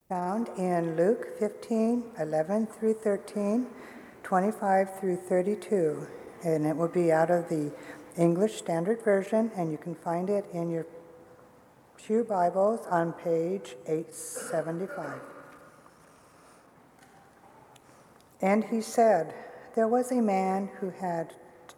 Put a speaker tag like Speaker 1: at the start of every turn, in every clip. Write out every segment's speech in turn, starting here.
Speaker 1: Found in Luke 15:11 through 13, 25 through 32. And it will be out of the English Standard Version, and you can find it in your Pew Bibles on page 875. And he said, there was a man who had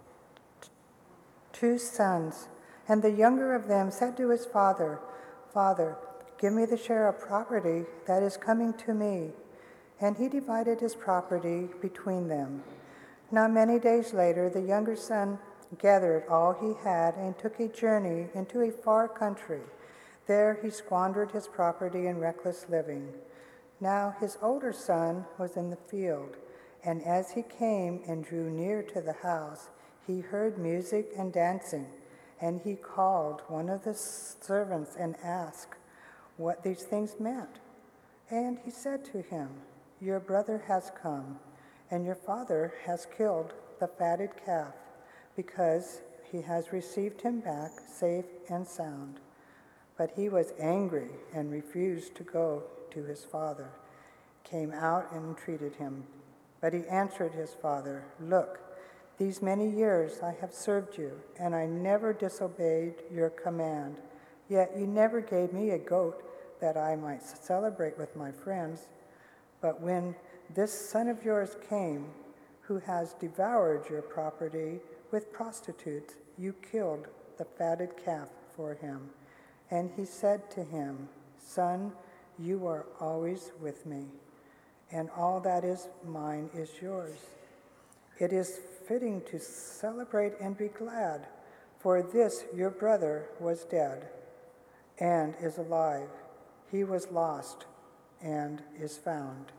Speaker 1: two sons, and the younger of them said to his father, Father, give me the share of property that is coming to me. And he divided his property between them. Not many days later, the younger son gathered all he had and took a journey into a far country. There he squandered his property in reckless living. Now his older son was in the field, and as he came and drew near to the house, he heard music and dancing, and he called one of the servants and asked what these things meant. And he said to him, your brother has come, and your father has killed the fatted calf, because he has received him back safe and sound. But he was angry and refused to go to his father, came out and entreated him. But he answered his father, look, these many years I have served you, and I never disobeyed your command. Yet you never gave me a goat that I might celebrate with my friends. But when this son of yours came, who has devoured your property with prostitutes, you killed the fatted calf for him. And he said to him, son, you are always with me, and all that is mine is yours. It is fitting to celebrate and be glad, for this your brother was dead and is alive. He was lost and is found.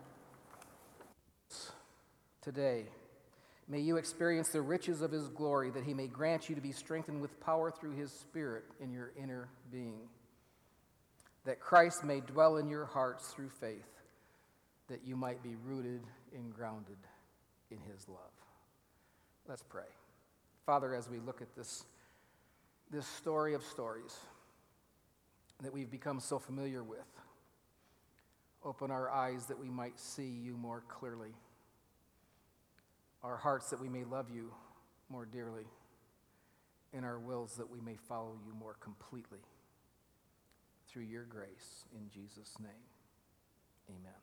Speaker 2: Today, may you experience the riches of his glory, that he may grant you to be strengthened with power through his Spirit in your inner being, that Christ may dwell in your hearts through faith, that you might be rooted and grounded in his love. Let's pray. Father, as we look at this story of stories that we've become so familiar with, open our eyes that we might see you more clearly, our hearts that we may love you more dearly, and our wills that we may follow you more completely. Through your grace, in Jesus' name, amen.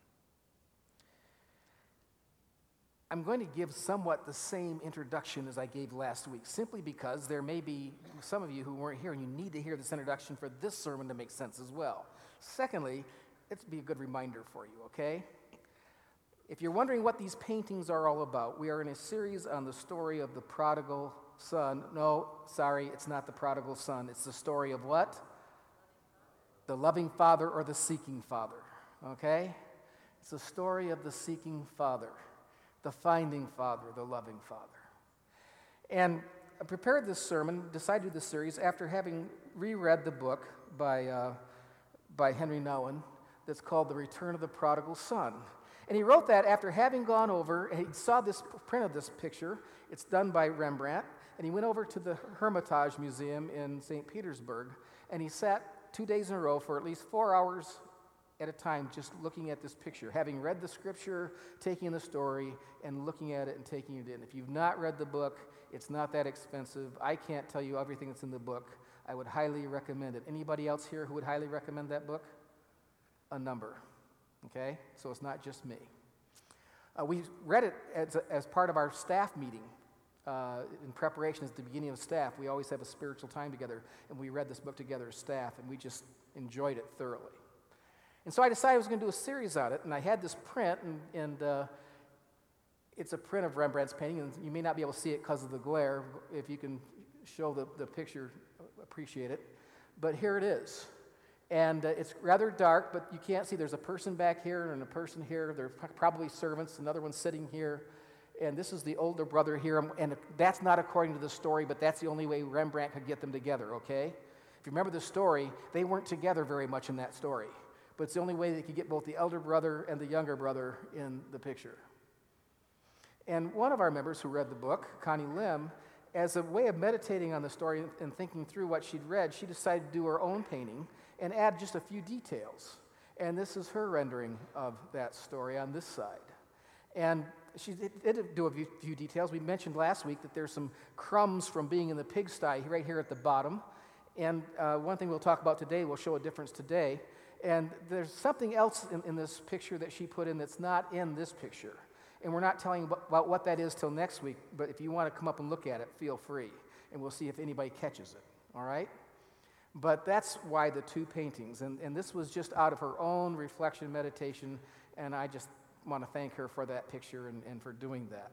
Speaker 2: I'm going to give somewhat the same introduction as I gave last week, simply because there may be some of you who weren't here and you need to hear this introduction for this sermon to make sense as well. Secondly, it'll be a good reminder for you, okay? If you're wondering what these paintings are all about, we are in a series on the story of the prodigal son. No, sorry, it's not the prodigal son. It's the story of what? The loving father or the seeking father, okay? It's the story of the seeking father, the finding father, the loving father. And I prepared this sermon, decided to do this series after having reread the book by Henry Nouwen that's called The Return of the Prodigal Son. And he wrote that after having gone over, and he saw this print of this picture. It's done by Rembrandt, and he went over to the Hermitage Museum in St. Petersburg, and he sat 2 days in a row for at least 4 hours at a time just looking at this picture, having read the scripture, taking the story, and looking at it and taking it in. If you've not read the book, it's not that expensive. I can't tell you everything that's in the book. I would highly recommend it. Anybody else here who would highly recommend that book? A number. Okay? So it's not just me. We read it as part of our staff meeting. In preparation at the beginning of staff, we always have a spiritual time together, and we read this book together as staff, and we just enjoyed it thoroughly. And so I decided I was going to do a series on it, and I had this print, and it's a print of Rembrandt's painting, and you may not be able to see it because of the glare. If you can show the picture, appreciate it. But here it is. And it's rather dark, but you can't see. There's a person back here and a person here. They're probably servants. Another one sitting here. And this is the older brother here. And that's not according to the story, but that's the only way Rembrandt could get them together, okay? If you remember the story, they weren't together very much in that story. But it's the only way they could get both the elder brother and the younger brother in the picture. And one of our members who read the book, Connie Lim, as a way of meditating on the story and thinking through what she'd read, she decided to do her own painting and add just a few details. And this is her rendering of that story on this side. And she did do a few details. We mentioned last week that there's some crumbs from being in the pigsty right here at the bottom. And one thing we'll talk about today will show a difference today. And there's something else in this picture that she put in that's not in this picture. And we're not telling about what that is till next week, but if you want to come up and look at it, feel free. And we'll see if anybody catches it, all right? But that's why the two paintings. And this was just out of her own reflection, meditation, and I just want to thank her for that picture and for doing that.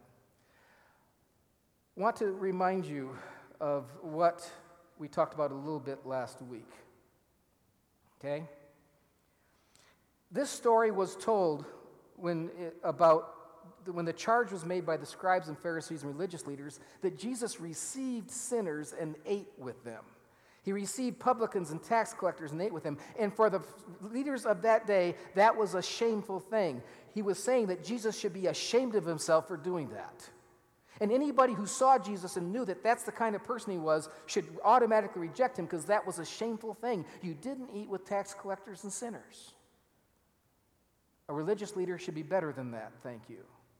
Speaker 2: I want to remind you of what we talked about a little bit last week, okay? This story was told when the charge was made by the scribes and Pharisees and religious leaders that Jesus received sinners and ate with them. He received publicans and tax collectors and ate with them. And for the leaders of that day, that was a shameful thing. He was saying that Jesus should be ashamed of himself for doing that. And anybody who saw Jesus and knew that that's the kind of person he was should automatically reject him because that was a shameful thing. You didn't eat with tax collectors and sinners. A religious leader should be better than that, thank you.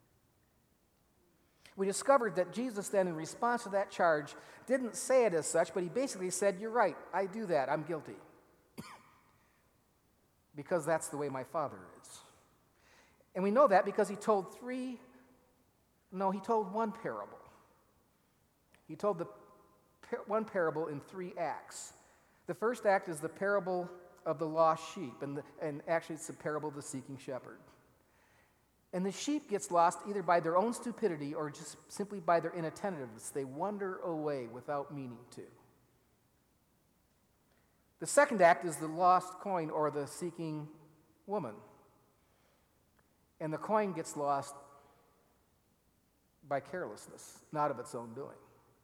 Speaker 2: We discovered that Jesus then, in response to that charge, didn't say it as such, but he basically said, you're right, I do that, I'm guilty. Because that's the way my Father is. And we know that because he told one parable. He told one parable in 3 acts. The first act is the parable of the lost sheep, and actually it's the parable of the seeking shepherd. And the sheep gets lost either by their own stupidity or just simply by their inattentiveness. They wander away without meaning to. The second act is the lost coin or the seeking woman. And the coin gets lost by carelessness, not of its own doing.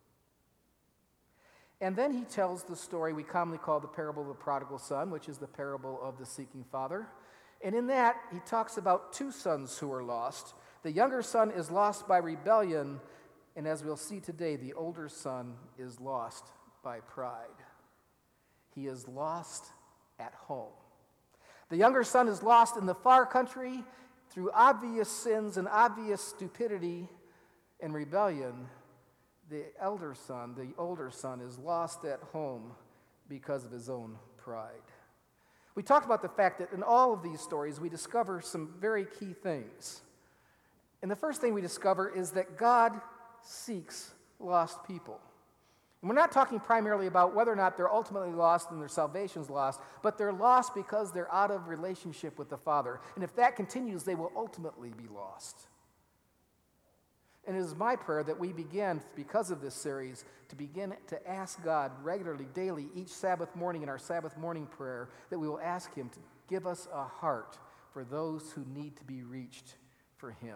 Speaker 2: And then he tells the story we commonly call the parable of the prodigal son, which is the parable of the seeking father. And in that, he talks about 2 sons who are lost. The younger son is lost by rebellion, and as we'll see today, the older son is lost by pride. He is lost at home. The younger son is lost in the far country through obvious sins and obvious stupidity and rebellion. The older son, is lost at home because of his own pride. We talked about the fact that in all of these stories, we discover some very key things. And the first thing we discover is that God seeks lost people. And we're not talking primarily about whether or not they're ultimately lost and their salvation's lost, but they're lost because they're out of relationship with the Father. And if that continues, they will ultimately be lost. And it is my prayer that we begin, because of this series, to begin to ask God regularly, daily, each Sabbath morning in our Sabbath morning prayer, that we will ask him to give us a heart for those who need to be reached for him.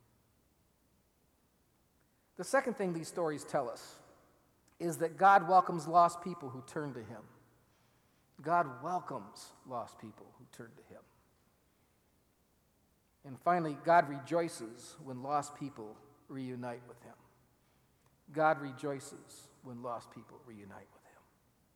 Speaker 2: The second thing these stories tell us is that God welcomes lost people who turn to him. God welcomes lost people who turn to him. And finally, God rejoices when lost people reunite with him. God rejoices when lost people reunite with him.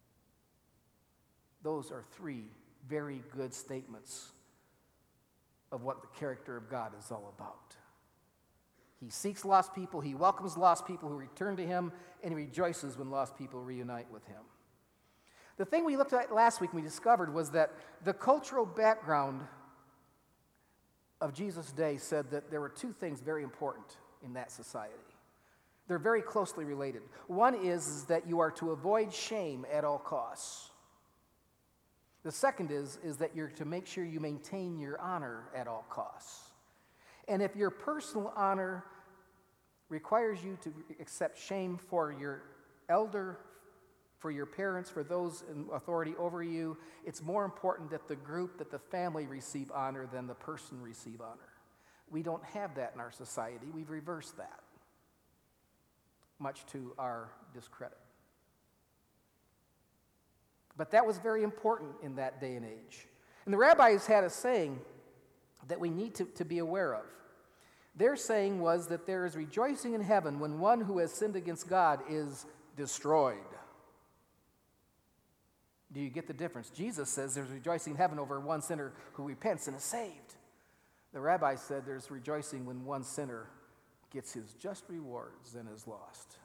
Speaker 2: Those are 3 very good statements of what the character of God is all about. He seeks lost people, he welcomes lost people who return to him, and he rejoices when lost people reunite with him. The thing we looked at last week and we discovered was that the cultural background of Jesus' day said that there were 2 things very important in that society. They're very closely related. One is that you are to avoid shame at all costs. The second is that you're to make sure you maintain your honor at all costs. And if your personal honor requires you to accept shame for your elder, for your parents, for those in authority over you, it's more important that the group, that the family receive honor than the person receive honor. We don't have that in our society. We've reversed that, much to our discredit. But that was very important in that day and age. And the rabbis had a saying that we need to be aware of. Their saying was that there is rejoicing in heaven when one who has sinned against God is destroyed. Do you get the difference? Jesus says there's rejoicing in heaven over one sinner who repents and is saved. The rabbi said there's rejoicing when one sinner gets his just rewards and is lost.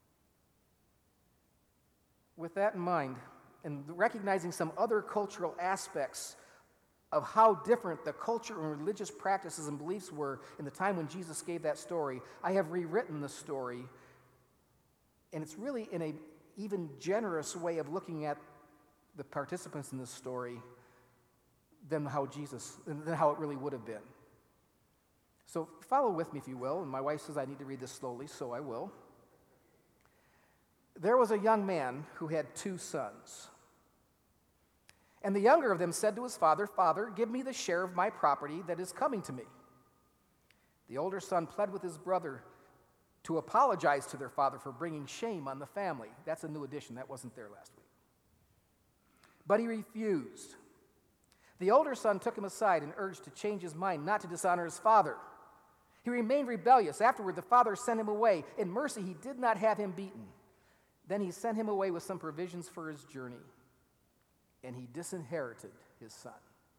Speaker 2: With that in mind, and recognizing some other cultural aspects of how different the culture and religious practices and beliefs were in the time when Jesus gave that story, I have rewritten the story, and it's really in an even generous way of looking at the participants in this story than how it really would have been. So follow with me, if you will, and my wife says I need to read this slowly, so I will. There was a young man who had 2 sons. And the younger of them said to his father, "Father, give me the share of my property that is coming to me." The older son pled with his brother to apologize to their father for bringing shame on the family. That's a new addition. That wasn't there last week. But he refused. The older son took him aside and urged to change his mind, not to dishonor his father. He remained rebellious. Afterward, the father sent him away. In mercy, he did not have him beaten. Then he sent him away with some provisions for his journey, and he disinherited his son.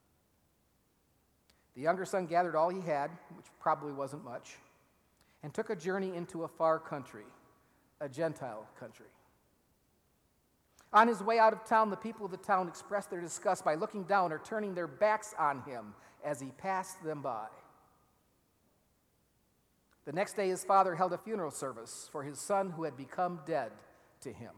Speaker 2: The younger son gathered all he had, which probably wasn't much, and took a journey into a far country, a Gentile country. On his way out of town, the people of the town expressed their disgust by looking down or turning their backs on him as he passed them by. The next day, his father held a funeral service for his son who had become dead to him.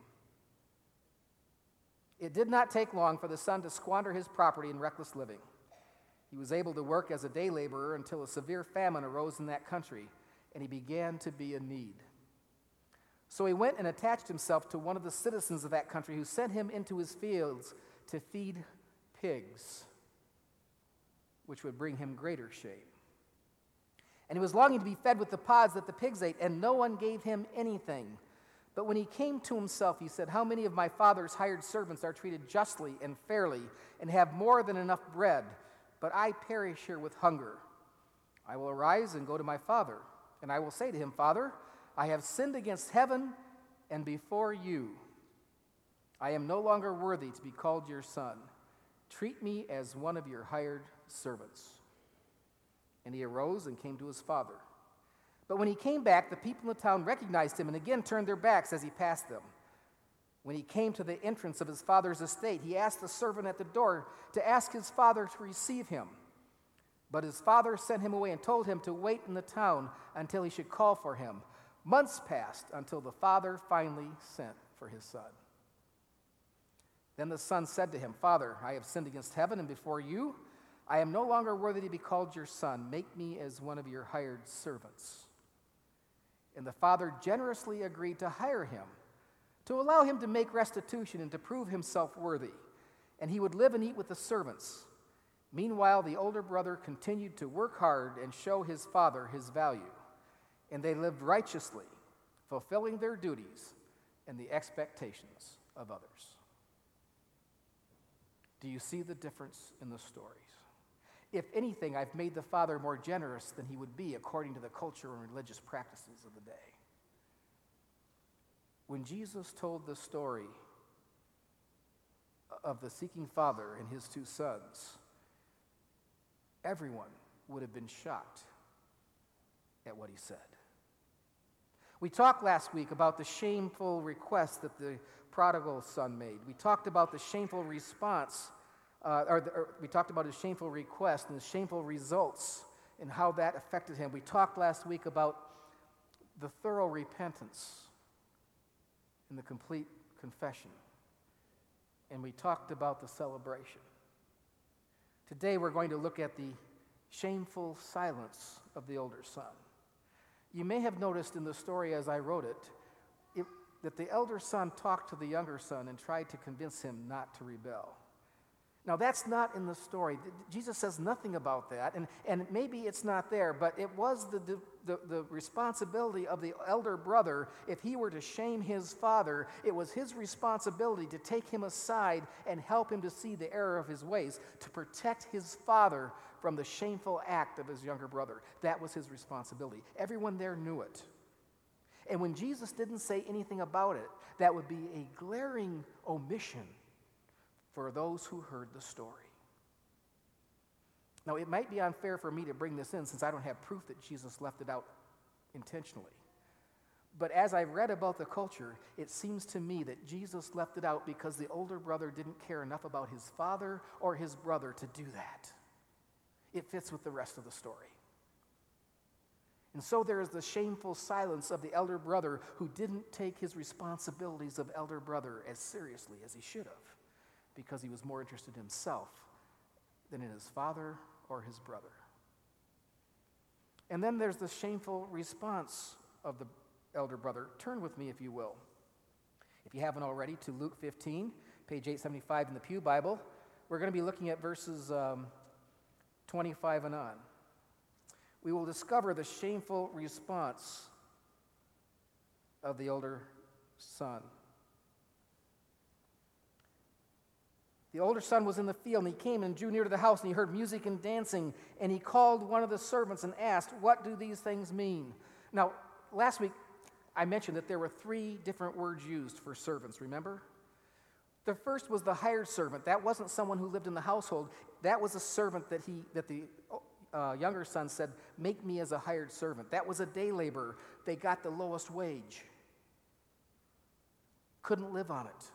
Speaker 2: It did not take long for the son to squander his property in reckless living. He was able to work as a day laborer until a severe famine arose in that country, and he began to be in need. So he went and attached himself to one of the citizens of that country, who sent him into his fields to feed pigs, which would bring him greater shame. And he was longing to be fed with the pods that the pigs ate, and no one gave him anything. But when he came to himself, he said, "How many of my father's hired servants are treated justly and fairly and have more than enough bread, but I perish here with hunger? I will arise and go to my father, and I will say to him, 'Father, I have sinned against heaven and before you. I am no longer worthy to be called your son. Treat me as one of your hired servants.' And he arose and came to his father. But when he came back, the people in the town recognized him and again turned their backs as he passed them. When he came to the entrance of his father's estate, he asked the servant at the door to ask his father to receive him. But his father sent him away and told him to wait in the town until he should call for him. Months passed until the father finally sent for his son. Then the son said to him, 'Father, I have sinned against heaven and before you. I am no longer worthy to be called your son. Make me as one of your hired servants.' And the father generously agreed to hire him, to allow him to make restitution and to prove himself worthy. And he would live and eat with the servants. Meanwhile, the older brother continued to work hard and show his father his value. And they lived righteously, fulfilling their duties and the expectations of others." Do you see the difference in the stories? If anything, I've made the father more generous than he would be according to the culture and religious practices of the day. When Jesus told the story of the seeking father and his 2 sons, everyone would have been shocked at what he said. We talked last week about the shameful request that the prodigal son made. We talked about the shameful response, we talked about his shameful request and the shameful results and how that affected him. We talked last week about the thorough repentance and the complete confession. And we talked about the celebration. Today we're going to look at the shameful silence of the older son. You may have noticed in the story as I wrote it, that the elder son talked to the younger son and tried to convince him not to rebel. Now, that's not in the story. Jesus says nothing about that, and maybe it's not there, but it was the responsibility of the elder brother. If he were to shame his father, it was his responsibility to take him aside and help him to see the error of his ways, to protect his father from the shameful act of his younger brother. That was his responsibility. Everyone there knew it. And when Jesus didn't say anything about it, that would be a glaring omission for those who heard the story. Now, it might be unfair for me to bring this in since I don't have proof that Jesus left it out intentionally. But as I've read about the culture, it seems to me that Jesus left it out because the older brother didn't care enough about his father or his brother to do that. It fits with the rest of the story. And so there is the shameful silence of the elder brother who didn't take his responsibilities of elder brother as seriously as he should have because he was more interested in himself than in his father or his brother. And then there's the shameful response of the elder brother. Turn with me, if you will, if you haven't already, to Luke 15, page 875 in the Pew Bible. We're going to be looking at verses 25 and on. We will discover the shameful response of the older son. The older son was in the field, and he came and drew near to the house, and he heard music and dancing, and he called one of the servants and asked, "What do these things mean?" Now, last week, I mentioned that there were 3 different words used for servants, remember? The first was the hired servant. That wasn't someone who lived in the household. That was a servant that the younger son said, "Make me as a hired servant." That was a day laborer. They got the lowest wage. Couldn't live on it.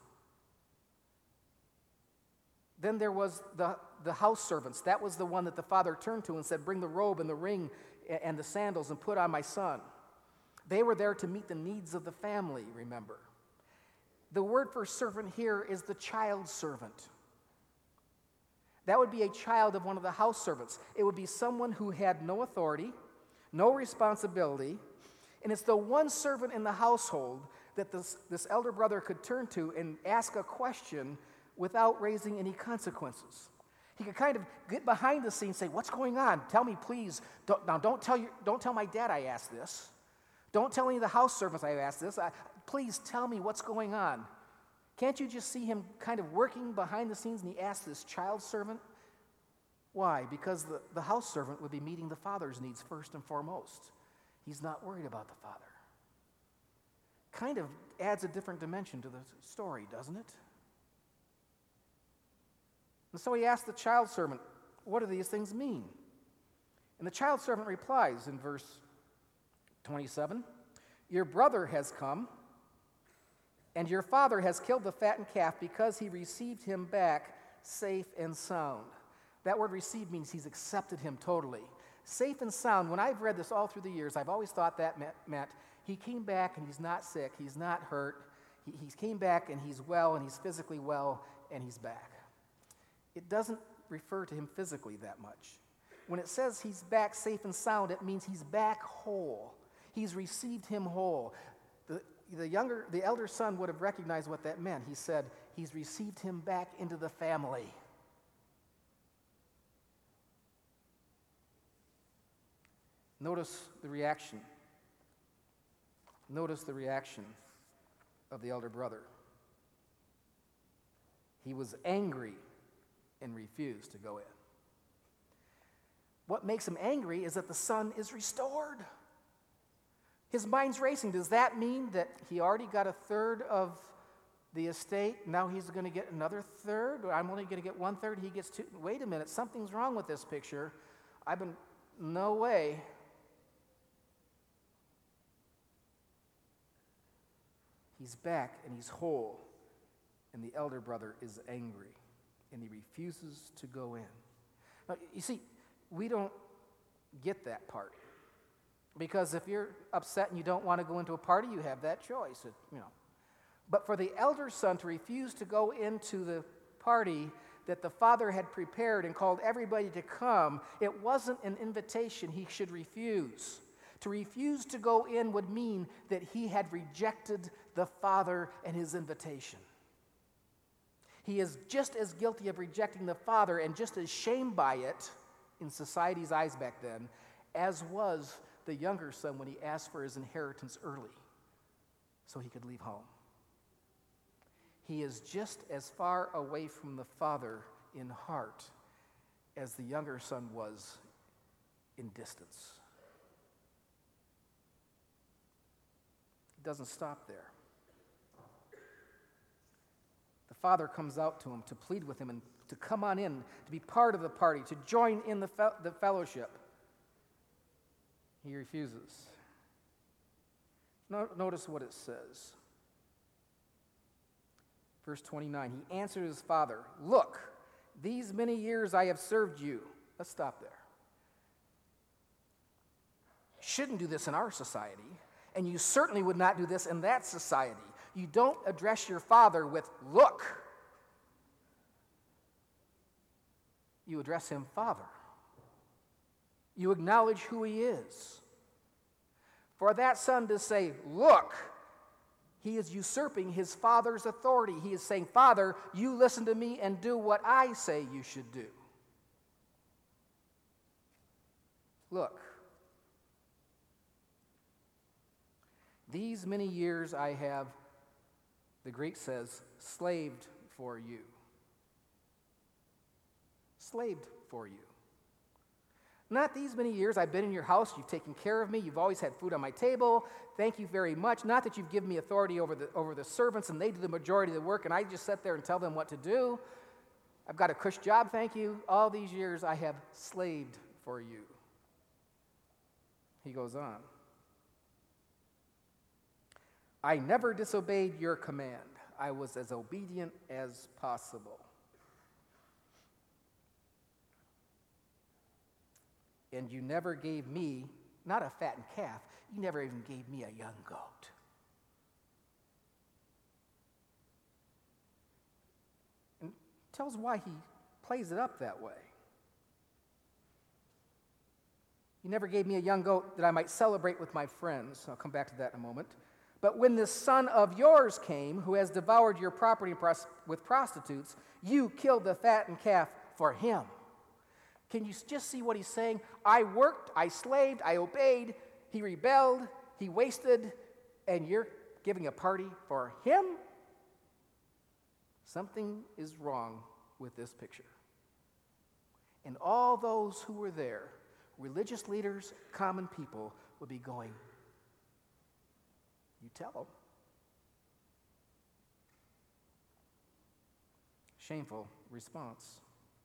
Speaker 2: Then there was the house servants. That was the one that the father turned to and said, "Bring the robe and the ring and the sandals and put on my son." They were there to meet the needs of the family, remember. The word for servant here is the child servant. That would be a child of one of the house servants. It would be someone who had no authority, no responsibility, and it's the one servant in the household that this elder brother could turn to and ask a question without raising any consequences. He could kind of get behind the scenes and say, "What's going on? Tell me, please. Don't tell my dad I asked this. Don't tell any of the house servants I asked this. Please tell me what's going on." Can't you just see him kind of working behind the scenes, and he asked this child servant? Why? Because the house servant would be meeting the father's needs first and foremost. He's not worried about the father. Kind of adds a different dimension to the story, doesn't it? And so he asked the child servant, "What do these things mean?" And the child servant replies in verse 27, "Your brother has come, and your father has killed the fattened calf because he received him back safe and sound." That word "receive" means he's accepted him totally. Safe and sound, when I've read this all through the years, I've always thought that meant he came back and he's not sick, he's not hurt, he came back and he's well and he's physically well and he's back. It doesn't refer to him physically that much. When it says he's back safe and sound, it means he's back whole. He's received him whole. The elder son would have recognized what that meant. He said, he's received him back into the family. Notice the reaction. Notice the reaction of the elder brother. He was angry and refused to go in. What makes him angry is that the son is restored. His mind's racing. Does that mean that he already got a third of the estate? Now he's going to get another third? Or I'm only going to get 1/3? He gets 2. Wait a minute. Something's wrong with this picture. No way. He's back and he's whole. And the elder brother is angry. And he refuses to go in. Now, you see, we don't get that part. Because if you're upset and you don't want to go into a party, you have that choice, But for the elder son to refuse to go into the party that the father had prepared and called everybody to come, it wasn't an invitation he should refuse. To refuse to go in would mean that he had rejected the father and his invitation. He is just as guilty of rejecting the father and just as shamed by it in society's eyes back then as was the younger son when he asked for his inheritance early so he could leave home. He is just as far away from the father in heart as the younger son was in distance. It doesn't stop there. The father comes out to him to plead with him and to come on in, to be part of the party, to join in the fellowship. He refuses. Notice what it says. Verse 29, he answered his father, "Look, these many years I have served you." Let's stop there. Shouldn't do this in our society, and you certainly would not do this in that society. You don't address your father with "look." You address him Father. You acknowledge who he is. For that son to say, "Look," he is usurping his father's authority. He is saying, "Father, you listen to me and do what I say you should do." Look. These many years I have, the Greek says, slaved for you. Slaved for you. Not these many years I've been in your house, you've taken care of me, you've always had food on my table, thank you very much. Not that you've given me authority over the servants and they do the majority of the work and I just sit there and tell them what to do. I've got a cush job, thank you. All these years I have slaved for you. He goes on. I never disobeyed your command. I was as obedient as possible. And you never gave me, not a fattened calf, you never even gave me a young goat. And tells why he plays it up that way. You never gave me a young goat that I might celebrate with my friends. I'll come back to that in a moment. But when this son of yours came, who has devoured your property with prostitutes, you killed the fattened calf for him. Can you just see what he's saying? I worked, I slaved, I obeyed, he rebelled, he wasted, and you're giving a party for him? Something is wrong with this picture. And all those who were there, religious leaders, common people, would be going, you tell them. Shameful response.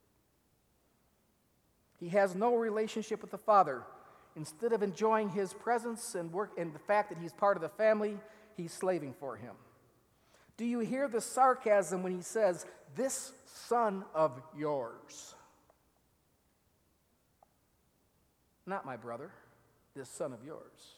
Speaker 2: He has no relationship with the Father. Instead of enjoying his presence and work and the fact that he's part of the family, he's slaving for him. Do you hear the sarcasm when he says, "This son of yours"? Not my brother, this son of yours.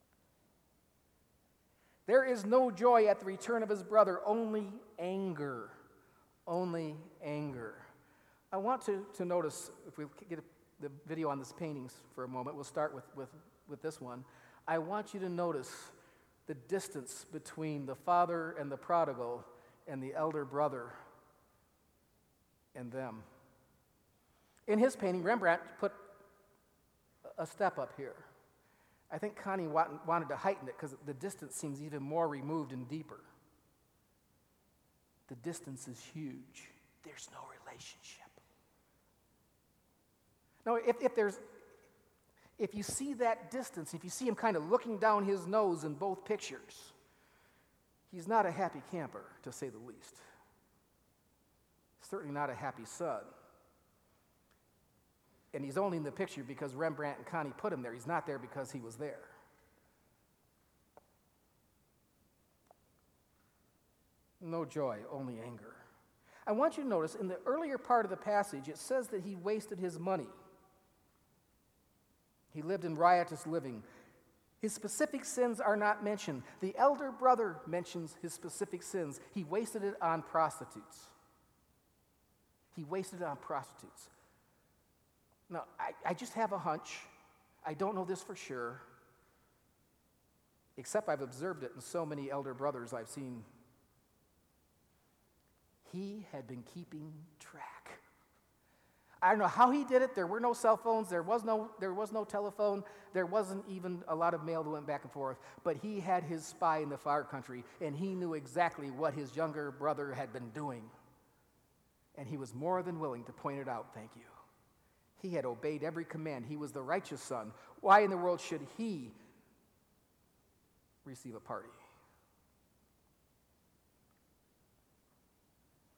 Speaker 2: There is no joy at the return of his brother, only anger. Only anger. I want to notice, if we get the video on this paintings for a moment, we'll start with this one. I want you to notice the distance between the father and the prodigal and the elder brother and them. In his painting, Rembrandt put a step up here. I think Connie wanted to heighten it because the distance seems even more removed and deeper. The distance is huge. There's no relationship. Now, if you see that distance, if you see him kind of looking down his nose in both pictures, he's not a happy camper, to say the least. Certainly not a happy son. And he's only in the picture because Rembrandt and Connie put him there. He's not there because he was there. No joy, only anger. I want you to notice in the earlier part of the passage, it says that he wasted his money. He lived in riotous living. His specific sins are not mentioned. The elder brother mentions his specific sins. He wasted it on prostitutes. He wasted it on prostitutes. Now, I just have a hunch. I don't know this for sure, except I've observed it in so many elder brothers I've seen. He had been keeping track. I don't know how he did it. There were no cell phones. There was no telephone. There wasn't even a lot of mail that went back and forth. But he had his spy in the far country, and he knew exactly what his younger brother had been doing. And he was more than willing to point it out, thank you. He had obeyed every command. He was the righteous son. Why in the world should he receive a party?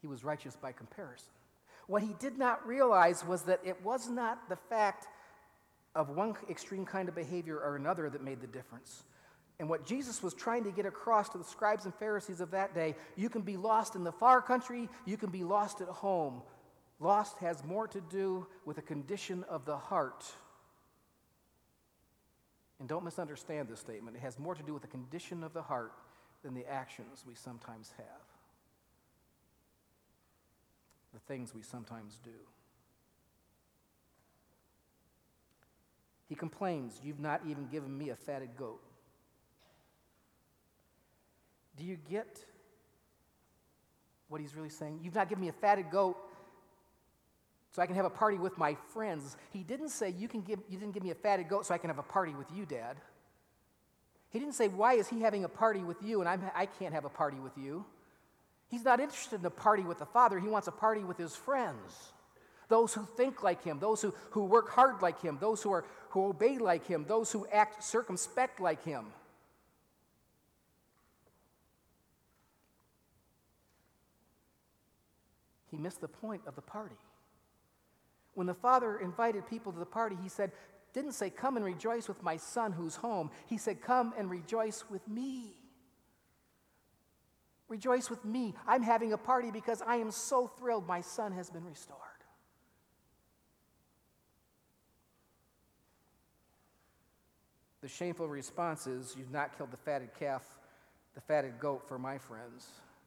Speaker 2: He was righteous by comparison. What he did not realize was that it was not the fact of one extreme kind of behavior or another that made the difference. And what Jesus was trying to get across to the scribes and Pharisees of that day, you can be lost in the far country, you can be lost at home. Lost has more to do with a condition of the heart. And don't misunderstand this statement. It has more to do with the condition of the heart than the actions we sometimes have, the things we sometimes do. He complains, "You've not even given me a fatted goat." Do you get what he's really saying? You've not given me a fatted goat so I can have a party with my friends. He didn't say, you didn't give me a fatted goat so I can have a party with you, Dad. He didn't say, why is he having a party with you and I can't have a party with you? He's not interested in a party with the Father. He wants a party with his friends. Those who think like him, those who work hard like him, those who obey like him, those who act circumspect like him. He missed the point of the party. When the Father invited people to the party, he didn't say, come and rejoice with my son who's home. He said, come and rejoice with me. Rejoice with me. I'm having a party because I am so thrilled my son has been restored. The shameful response is, you've not killed the fatted calf, the fatted goat for my friends.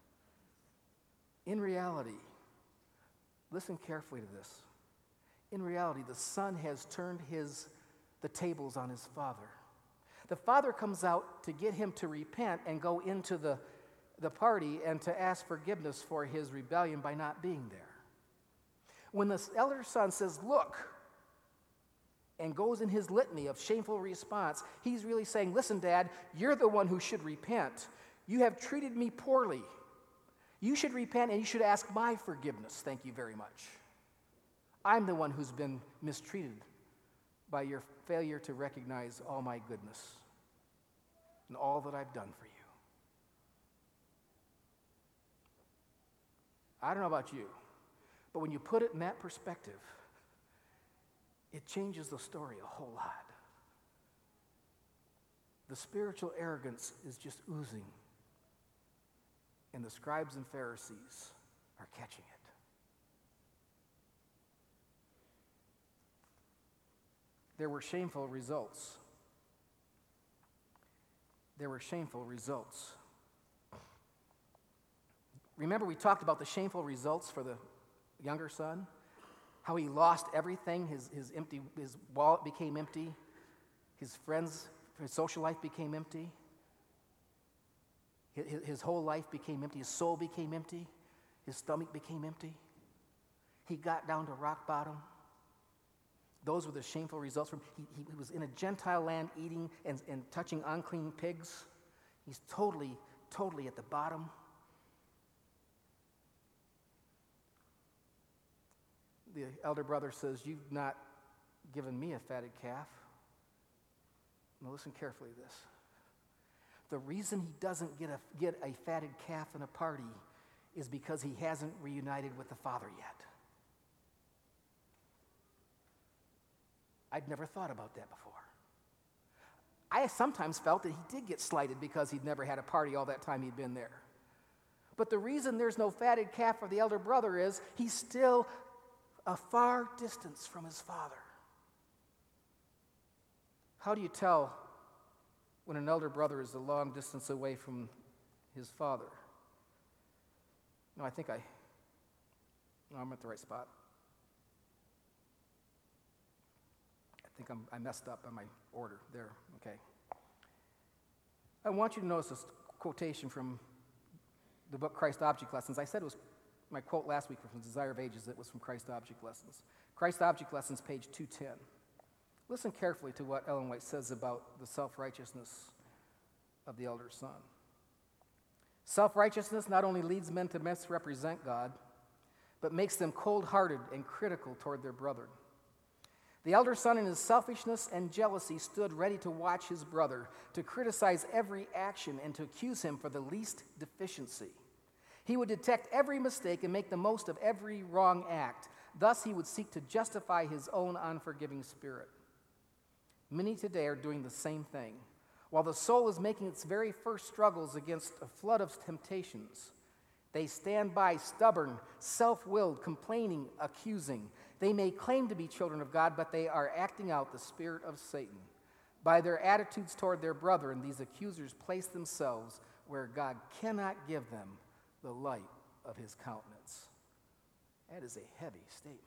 Speaker 2: In reality, listen carefully to this. In reality, the son has turned the tables on his father. The father comes out to get him to repent and go into the party and to ask forgiveness for his rebellion by not being there. When the elder son says, look, and goes in his litany of shameful response, he's really saying, listen, Dad, you're the one who should repent. You have treated me poorly. You should repent and you should ask my forgiveness. Thank you very much. I'm the one who's been mistreated by your failure to recognize all my goodness and all that I've done for you. I don't know about you, but when you put it in that perspective, it changes the story a whole lot. The spiritual arrogance is just oozing, and the scribes and Pharisees are catching it. There were shameful results. There were shameful results. Remember, we talked about the shameful results for the younger son? How he lost everything. His wallet became empty. His social life became empty. His whole life became empty. His soul became empty. His stomach became empty. He got down to rock bottom. Those were the shameful results from he was in a Gentile land eating and touching unclean pigs. He's totally at the bottom. The elder brother says, you've not given me a fatted calf. Now listen carefully to this. The reason he doesn't get a fatted calf in a party is because he hasn't reunited with the Father yet. I'd never thought about that before. I sometimes felt that he did get slighted because he'd never had a party all that time he'd been there. But the reason there's no fatted calf for the elder brother is he's still a far distance from his father. How do you tell when an elder brother is a long distance away from his father? No, I'm at the right spot. I think I messed up on my order there. Okay. I want you to notice this quotation from the book Christ Object Lessons. I said it was my quote last week from Desire of Ages. It was from Christ Object Lessons. Christ Object Lessons, page 210. Listen carefully to what Ellen White says about the self-righteousness of the elder son. Self-righteousness not only leads men to misrepresent God, but makes them cold-hearted and critical toward their brother. The elder son in his selfishness and jealousy stood ready to watch his brother, to criticize every action and to accuse him for the least deficiency. He would detect every mistake and make the most of every wrong act. Thus, he would seek to justify his own unforgiving spirit. Many today are doing the same thing. While the soul is making its very first struggles against a flood of temptations, they stand by stubborn, self-willed, complaining, accusing. They may claim to be children of God, but they are acting out the spirit of Satan. By their attitudes toward their brethren, these accusers place themselves where God cannot give them the light of his countenance. That is a heavy statement.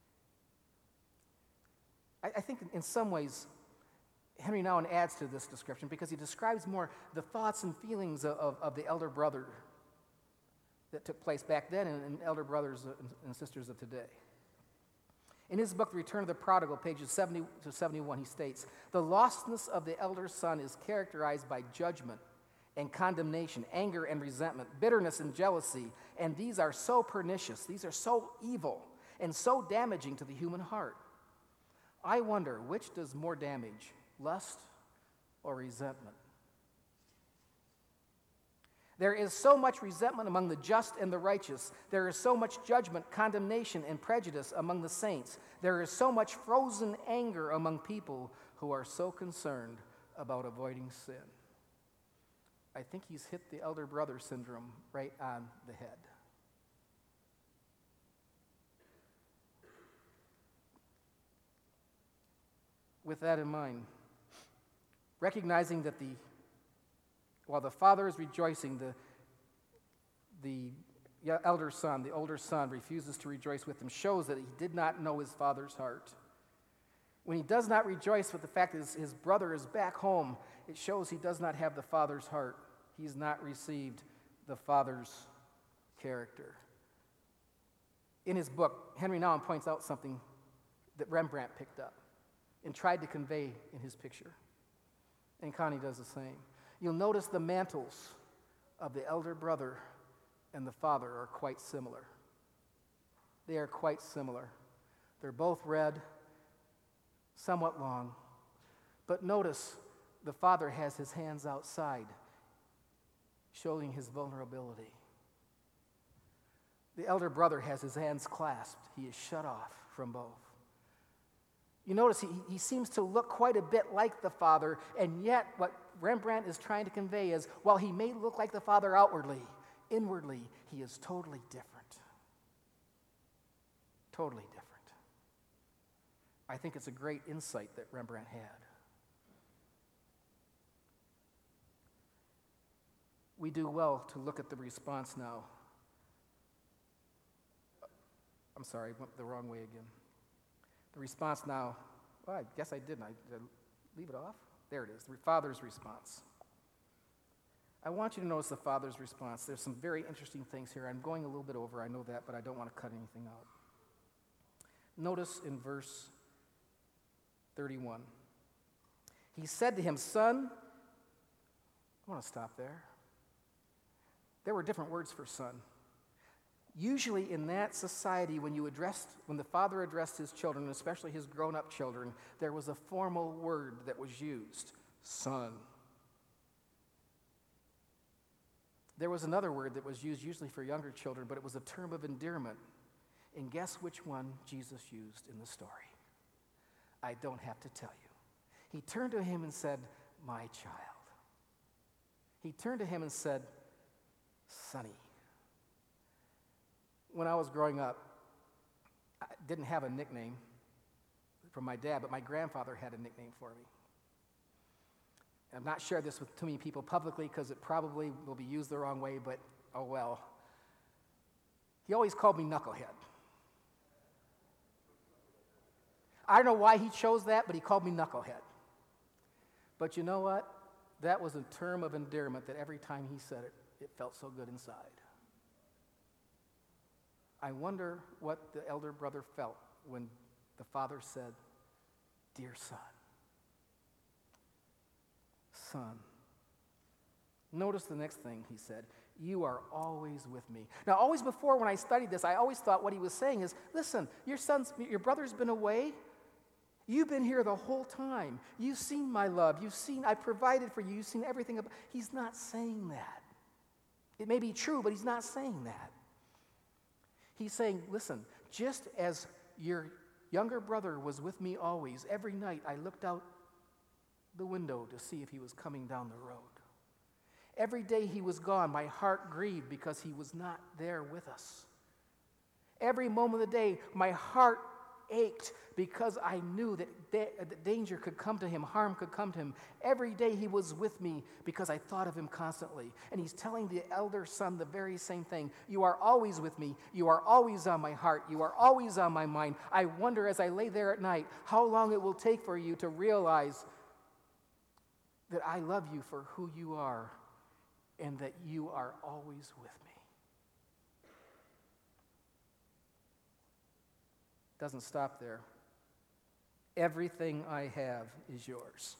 Speaker 2: I think in some ways, Henry Nouwen adds to this description because he describes more the thoughts and feelings of the elder brother that took place back then and elder brothers and sisters of today. In his book, The Return of the Prodigal, pages 70 to 71, he states, "The lostness of the elder son is characterized by judgment and condemnation, anger and resentment, bitterness and jealousy, and these are so pernicious, these are so evil, and so damaging to the human heart. I wonder, which does more damage, lust or resentment? There is so much resentment among the just and the righteous. There is so much judgment, condemnation, and prejudice among the saints. There is so much frozen anger among people who are so concerned about avoiding sin." I think he's hit the elder brother syndrome right on the head. With that in mind, recognizing that while the father is rejoicing, the elder son, the older son, refuses to rejoice with him, shows that he did not know his father's heart. When he does not rejoice with the fact that his brother is back home, it shows he does not have the father's heart. He's not received the father's character. In his book, Henry Nouwen points out something that Rembrandt picked up and tried to convey in his picture. And Connie does the same. You'll notice the mantles of the elder brother and the father are quite similar. They are quite similar. They're both red, somewhat long. But notice the father has his hands outside, showing his vulnerability. The elder brother has his hands clasped. He is shut off from both. You notice he seems to look quite a bit like the father, and yet what Rembrandt is trying to convey is, while he may look like the father outwardly, inwardly, he is totally different. Totally different. I think it's a great insight that Rembrandt had. We do well to look at the response now. I'm sorry, I went the wrong way again. The response now, well, I guess I didn't. Did I leave it off? There it is, the father's response. I want you to notice the father's response. There's some very interesting things here. I'm going a little bit over, I know that, but I don't want to cut anything out. Notice in verse 31. He said to him, "Son," I want to stop there. There were different words for son. Usually in that society, when the father addressed his children, especially his grown-up children, there was a formal word that was used, son. There was another word that was used usually for younger children, but it was a term of endearment. And guess which one Jesus used in the story? I don't have to tell you. He turned to him and said, "My child." He turned to him and said, "Sonny." When I was growing up, I didn't have a nickname from my dad, but my grandfather had a nickname for me. And I've not shared this with too many people publicly because it probably will be used the wrong way, but oh well. He always called me Knucklehead. I don't know why he chose that, but he called me Knucklehead. But you know what? That was a term of endearment that every time he said it, it felt so good inside. I wonder what the elder brother felt when the father said, "Dear son." Son. Notice the next thing he said, "You are always with me." Now, always before when I studied this, I always thought what he was saying is, listen, your brother's been away. You've been here the whole time. You've seen my love. I provided for you. You've seen everything. He's not saying that. It may be true, but he's not saying that. He's saying, listen, just as your younger brother was with me always, every night I looked out the window to see if he was coming down the road. Every day he was gone, my heart grieved because he was not there with us. Every moment of the day, my heart ached because I knew that danger could come to him, harm could come to him. Every day he was with me because I thought of him constantly. And he's telling the elder son the very same thing. You are always with me. You are always on my heart. You are always on my mind. I wonder as I lay there at night how long it will take for you to realize that I love you for who you are and that you are always with me. Doesn't stop there. Everything I have is yours.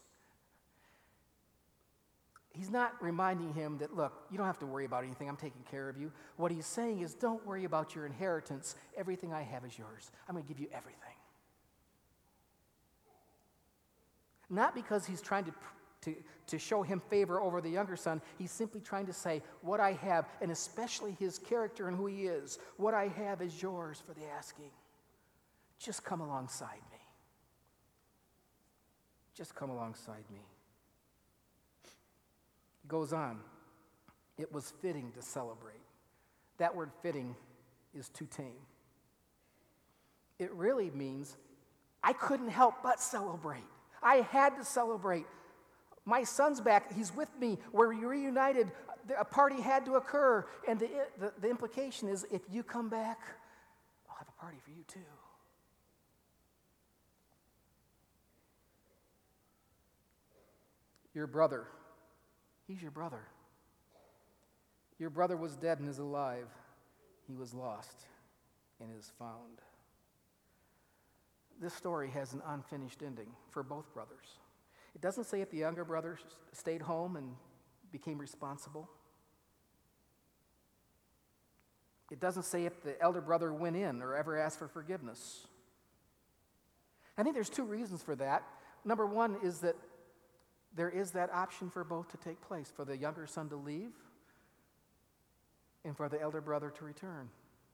Speaker 2: He's not reminding him that, look, you don't have to worry about anything. I'm taking care of you. What he's saying is, don't worry about your inheritance. Everything I have is yours. I'm going to give you everything. Not because he's trying to show him favor over the younger son. He's simply trying to say, what I have, and especially his character and who he is, what I have is yours for the asking. Just come alongside me. Just come alongside me. He goes on. It was fitting to celebrate. That word fitting is too tame. It really means I couldn't help but celebrate. I had to celebrate. My son's back. He's with me. We're reunited. A party had to occur. And the implication is if you come back, I'll have a party for you too. Your brother, he's your brother. Your brother was dead and is alive. He was lost and is found. This story has an unfinished ending for both brothers. It doesn't say if the younger brother stayed home and became responsible. It doesn't say if the elder brother went in or ever asked for forgiveness. I think there's two reasons for that. Number one is that there is that option for both to take place, for the younger son to leave and for the elder brother to return.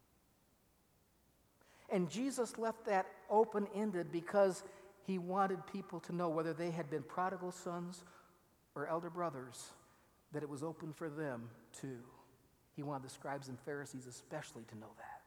Speaker 2: And Jesus left that open-ended because he wanted people to know whether they had been prodigal sons or elder brothers, that it was open for them too. He wanted the scribes and Pharisees especially to know that.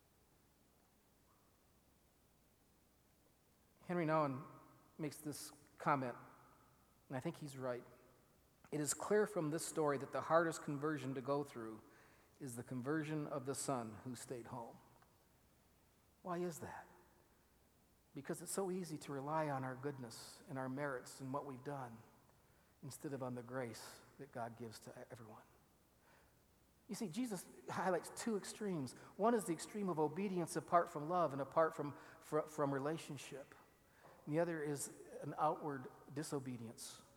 Speaker 2: Henry Nouwen makes this comment, and I think he's right. It is clear from this story that the hardest conversion to go through is the conversion of the son who stayed home. Why is that? Because it's so easy to rely on our goodness and our merits and what we've done instead of on the grace that God gives to everyone. You see, Jesus highlights two extremes. One is the extreme of obedience apart from love and apart from relationship. And the other is an outward disobedience